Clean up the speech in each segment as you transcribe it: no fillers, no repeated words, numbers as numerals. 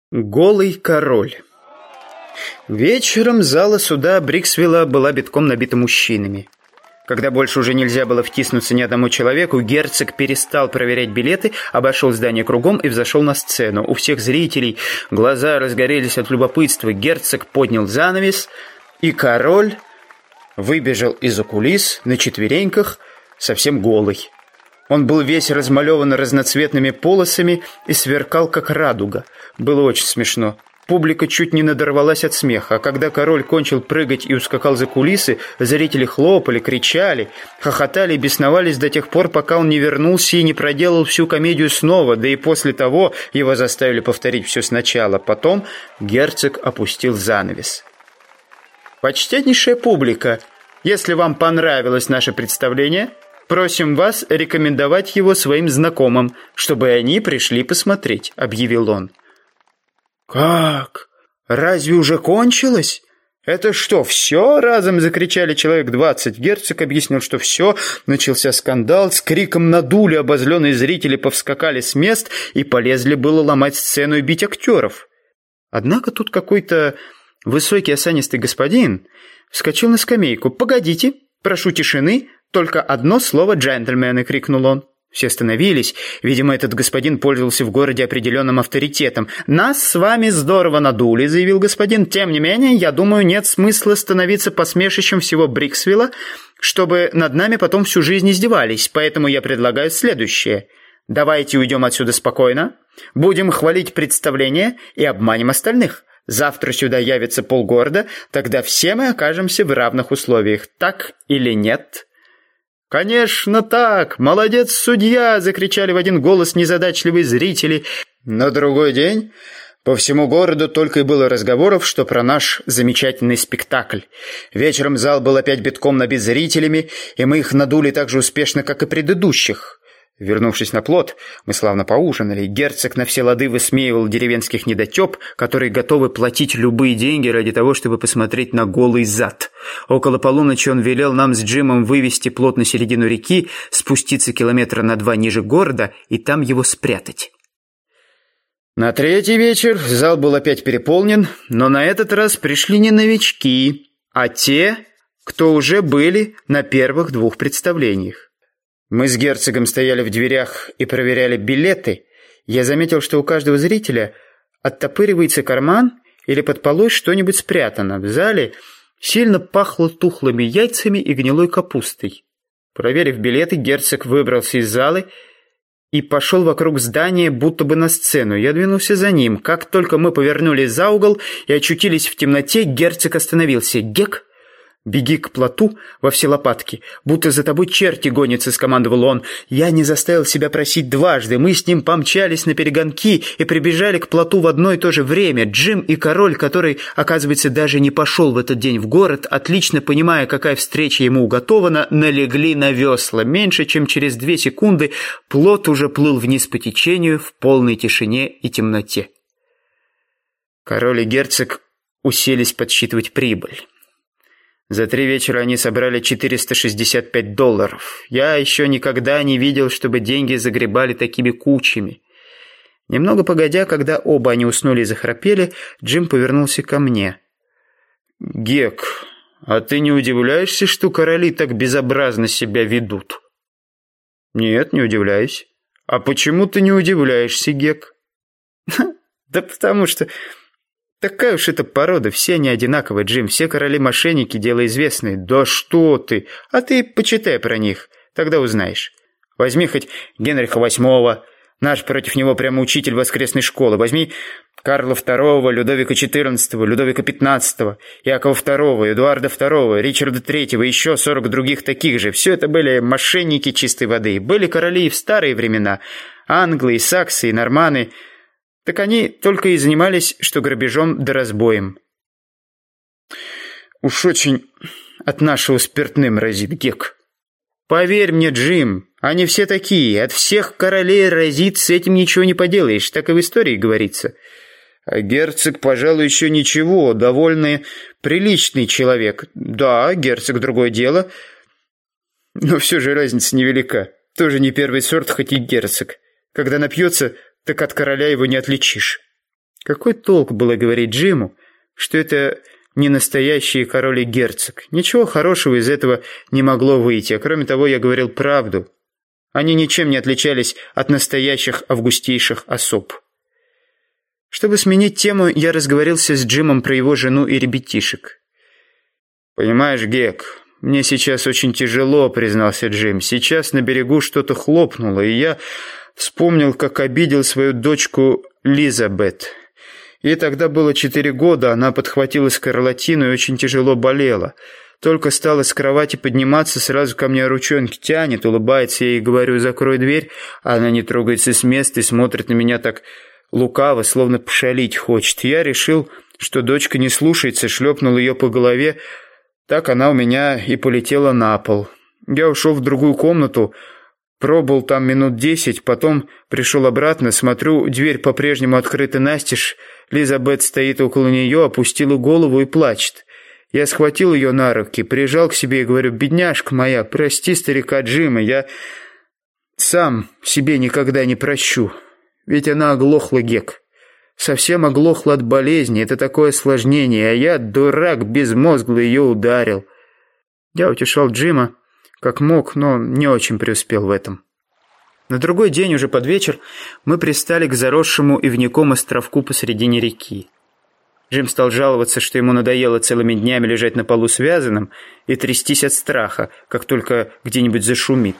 Голый король. Вечером зала суда Бриксвилла была битком набита мужчинами. Когда больше уже нельзя было втиснуться ни одному человеку, герцог перестал проверять билеты, обошел здание кругом и взошел на сцену. У всех зрителей глаза разгорелись от любопытства. Герцог поднял занавес, и король выбежал из-за кулис на четвереньках, совсем голый. Он был весь размалеван разноцветными полосами и сверкал, как радуга. Было очень смешно. Публика чуть не надорвалась от смеха, а когда король кончил прыгать и ускакал за кулисы, зрители хлопали, кричали, хохотали и бесновались до тех пор, пока он не вернулся и не проделал всю комедию снова, да и после того его заставили повторить все сначала. Потом герцог опустил занавес. «Почтеннейшая публика, если вам понравилось наше представление, просим вас рекомендовать его своим знакомым, чтобы они пришли посмотреть», — объявил он. «Как? Разве уже кончилось? Это что, все?» — разом закричали человек 20. Герцог объяснил, что все. Начался скандал. С криком надули обозленные зрители, повскакали с мест и полезли было ломать сцену и бить актеров. Однако тут какой-то высокий осанистый господин вскочил на скамейку. «Погодите, прошу тишины, только одно слово, джентльмены!» — крикнул он. Все остановились. Видимо, этот господин пользовался в городе определенным авторитетом. «Нас с вами здорово надули», — заявил господин. «Тем не менее, я думаю, нет смысла становиться посмешищем всего Бриксвилла, чтобы над нами потом всю жизнь издевались. Поэтому я предлагаю следующее. Давайте уйдем отсюда спокойно, будем хвалить представление и обманем остальных. Завтра сюда явится полгорода, тогда все мы окажемся в равных условиях. Так или нет?» «Конечно так! Молодец, судья!» — закричали в один голос незадачливые зрители. На другой день по всему городу только и было разговоров, что про наш замечательный спектакль. Вечером зал был опять битком набит зрителями, и мы их надули так же успешно, как и предыдущих. Вернувшись на плот, мы славно поужинали. Герцог на все лады высмеивал деревенских недотеп, которые готовы платить любые деньги ради того, чтобы посмотреть на голый зад. Около полуночи он велел нам с Джимом вывести плот на середину реки, спуститься километра на 2 ниже города и там его спрятать. На третий вечер зал был опять переполнен, но на этот раз пришли не новички, а те, кто уже были на первых 2 представлениях. Мы с герцогом стояли в дверях и проверяли билеты. Я заметил, что у каждого зрителя оттопыривается карман или под полой что-нибудь спрятано. В зале сильно пахло тухлыми яйцами и гнилой капустой. Проверив билеты, герцог выбрался из залы и пошел вокруг здания, будто бы на сцену. Я двинулся за ним. Как только мы повернули за угол и очутились в темноте, герцог остановился. «Гек, беги к плоту во все лопатки, будто за тобой черти гонятся», — скомандовал он. Я не заставил себя просить дважды. Мы с ним помчались на перегонки и прибежали к плоту в одно и то же время. Джим и король, который, оказывается, даже не пошел в этот день в город, отлично понимая, какая встреча ему уготована, налегли на весла. Меньше чем через 2 секунды плот уже плыл вниз по течению в полной тишине и темноте. Король и герцог уселись подсчитывать прибыль. За 3 вечера они собрали $465. Я еще никогда не видел, чтобы деньги загребали такими кучами. Немного погодя, когда оба они уснули и захрапели, Джим повернулся ко мне. «Гек, а ты не удивляешься, что короли так безобразно себя ведут?» «Нет, не удивляюсь». «А почему ты не удивляешься, Гек?» «Да потому что... такая уж эта порода, все они одинаковые, Джим, все короли-мошенники, дело известное». «Да что ты! А ты почитай про них, тогда узнаешь. Возьми хоть Генриха VIII, наш против него прямо учитель воскресной школы. Возьми Карла II, Людовика XIV, Людовика XV, Якова II, Эдуарда II, Ричарда III и еще 40 других таких же. Все это были мошенники чистой воды. Были короли и в старые времена. Англы, и саксы, и норманы. Так они только и занимались, что грабежом да разбоем». «Уж очень от нашего спиртным разит, Гек». «Поверь мне, Джим, они все такие. От всех королей разит, с этим ничего не поделаешь. Так и в истории говорится». «А герцог, пожалуй, еще ничего, довольно приличный человек». «Да, герцог — другое дело. Но все же разница невелика. Тоже не первый сорт, хоть и герцог. Когда напьется, так от короля его не отличишь». Какой толк было говорить Джиму, что это не настоящий король и герцог? Ничего хорошего из этого не могло выйти, а кроме того, я говорил правду. Они ничем не отличались от настоящих августейших особ. Чтобы сменить тему, я разговорился с Джимом про его жену и ребятишек. «Понимаешь, Гек, мне сейчас очень тяжело», — признался Джим. «Сейчас на берегу что-то хлопнуло, и я вспомнил, как обидел свою дочку Лизабет. Ей тогда было 4 года, она подхватила скарлатину и очень тяжело болела. Только стала с кровати подниматься, сразу ко мне ручонки тянет, улыбается, я ей говорю: закрой дверь, а она не трогается с места и смотрит на меня так лукаво, словно пошалить хочет. Я решил, что дочка не слушается, шлепнул ее по голове, так она у меня и полетела на пол. Я ушел в другую комнату, пробыл там минут 10, потом пришел обратно, смотрю, дверь по-прежнему открыта настежь, Лизабет стоит около нее, опустила голову и плачет. Я схватил ее на руки, прижал к себе и говорю: «Бедняжка моя, прости старика Джима, я сам себе никогда не прощу». Ведь она оглохла, Гек. Совсем оглохла от болезни, это такое осложнение, а я, дурак безмозглый, ее ударил. Я утешал Джима как мог, но не очень преуспел в этом. На другой день, уже под вечер, мы пристали к заросшему ивняком островку посредине реки. Джим стал жаловаться, что ему надоело целыми днями лежать на полу связанным и трястись от страха, как только где-нибудь зашумит.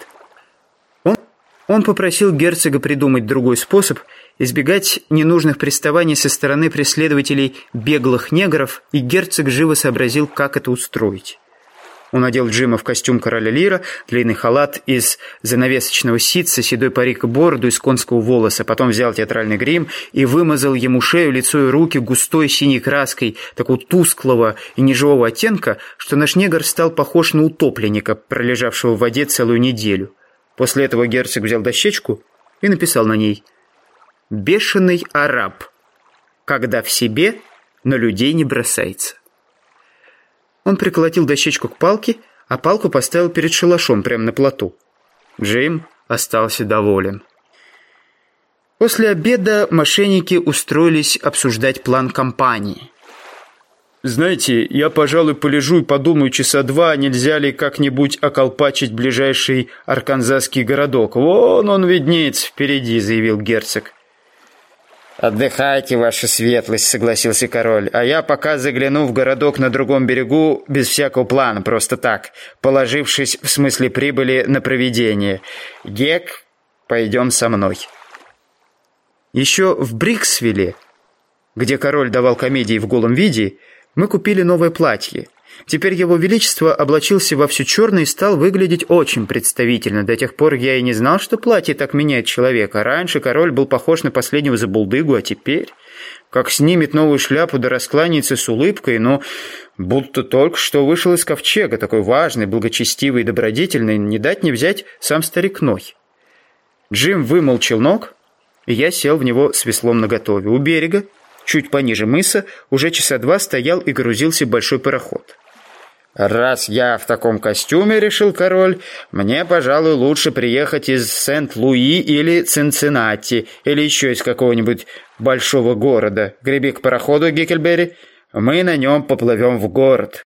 Он попросил герцога придумать другой способ избегать ненужных приставаний со стороны преследователей беглых негров, и герцог живо сообразил, как это устроить. Он одел Джима в костюм короля Лира, длинный халат из занавесочного ситца, седой парик и бороду из конского волоса, потом взял театральный грим и вымазал ему шею, лицо и руки густой синей краской, такого тусклого и неживого оттенка, что наш негр стал похож на утопленника, пролежавшего в воде целую неделю. После этого герцог взял дощечку и написал на ней: «Бешеный араб, когда в себе, на людей не бросается». Он приколотил дощечку к палке, а палку поставил перед шалашом прямо на плоту. Джим остался доволен. После обеда мошенники устроились обсуждать план кампании. «Знаете, я, пожалуй, полежу и подумаю 2 часа, нельзя ли как-нибудь околпачить ближайший арканзасский городок. Вон он виднеется впереди», — заявил герцог. «Отдыхайте, ваша светлость», — согласился король. «А я пока загляну в городок на другом берегу без всякого плана, просто так, положившись в смысле прибыли на провидение. Гек, пойдем со мной». Еще в Бриксвилле, где король давал комедии в голом виде, мы купили новое платье. Теперь его величество облачился во все черное и стал выглядеть очень представительно. До тех пор я и не знал, что платье так меняет человека. Раньше король был похож на последнего забулдыгу, а теперь, как снимет новую шляпу да раскланяется с улыбкой, но будто только что вышел из ковчега, такой важный, благочестивый и добродетельный, не дать не взять сам старик Ной. Джим вымыл челнок, и я сел в него с веслом наготове. У берега, чуть пониже мыса, уже 2 часа стоял и грузился большой пароход. «Раз я в таком костюме, — решил король, — мне, пожалуй, лучше приехать из Сент-Луи или Цинциннати, или еще из какого-нибудь большого города. Греби к пароходу, Геккельберри, мы на нем поплывем в город».